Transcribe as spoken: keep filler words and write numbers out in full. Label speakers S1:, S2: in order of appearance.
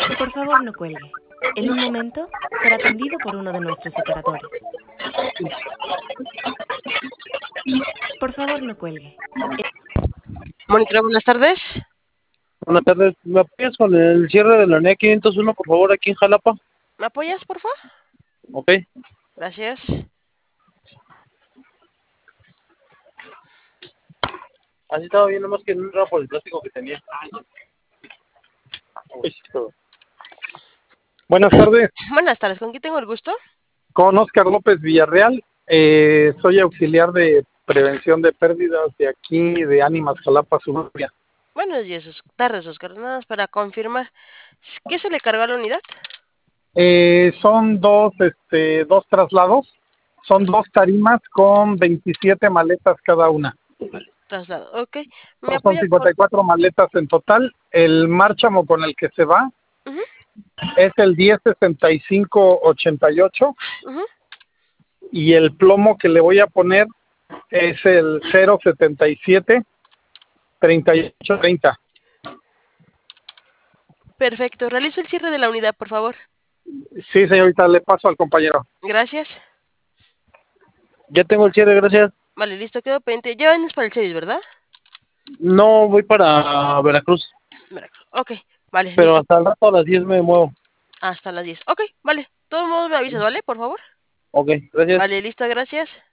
S1: Por favor, no cuelgue. En un momento será atendido por uno de nuestros operadores. Por favor, no cuelgue.
S2: Mónica, buenas tardes.
S3: Buenas tardes. ¿Me apoyas con el cierre de la línea quinientos uno, por favor, aquí en Jalapa?
S2: ¿Me apoyas, por favor?
S3: Ok.
S2: Gracias.
S3: Así estaba bien, nomás que no entraba por el plástico que tenía. Uy, todo. Buenas tardes,
S2: Buenas tardes, ¿con quién tengo el gusto?
S3: con Oscar López Villarreal. Eh, soy auxiliar de prevención de pérdidas de aquí, de Ánimas, Jalapa, Suburbia.
S2: Buenos días, tardes, Oscar. Nada más para confirmar. ¿Qué se le cargó a la unidad?
S3: Eh, son dos, este, dos traslados. Son
S2: Dos
S3: dos tarimas con veintisiete maletas cada una.
S2: traslados. Ok. ¿Me
S3: Son
S2: apoya
S3: cincuenta
S2: con...?
S3: y cuatro maletas en total. El márchamo con el que se va
S2: Ujú,
S3: es el diez sesenta y cinco ochenta y ocho
S2: ujú.
S3: y el plomo que le voy a poner es el cero setenta y siete treinta y ocho treinta.
S2: Perfecto. Realizo el cierre de la unidad, por favor.
S3: Sí, señorita, le paso al compañero.
S2: Gracias.
S3: Ya tengo el cierre, gracias.
S2: Vale, listo, quedo pendiente. Ya vienes para el service, ¿verdad?
S3: No voy para Veracruz,
S2: Veracruz. Ok, vale,
S3: pero
S2: listo.
S3: hasta el rato a las diez me muevo.
S2: Hasta las diez. Ok, vale. De todos modos me avisas, ¿vale? Por favor.
S3: Ok, gracias.
S2: Vale, listo, gracias.